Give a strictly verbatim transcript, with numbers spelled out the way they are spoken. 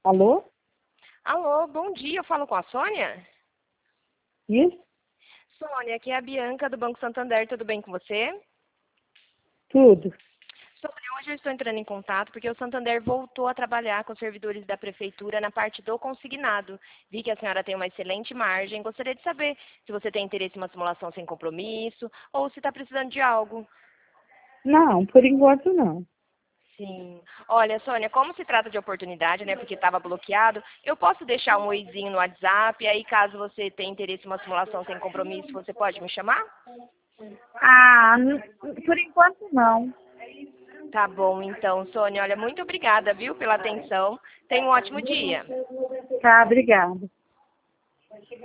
Alô? Alô, bom dia, eu falo com a Sônia? Isso? Sônia, aqui é a Bianca do Banco Santander, tudo bem com você? Tudo. Sônia, hoje eu estou entrando em contato porque o Santander voltou a trabalhar com os servidores da Prefeitura na parte do consignado. Vi que a senhora tem uma excelente margem, gostaria de saber se você tem interesse em uma simulação sem compromisso ou se está precisando de algo. Não, por enquanto não. Sim. Olha, Sônia, como se trata de oportunidade, né, porque estava bloqueado, eu posso deixar um oizinho no WhatsApp, e aí caso você tenha interesse em uma simulação sem compromisso, você pode me chamar? Ah, n- por enquanto não. Tá bom, então, Sônia, olha, muito obrigada, viu, pela atenção. Tenha um ótimo dia. Tá, obrigada.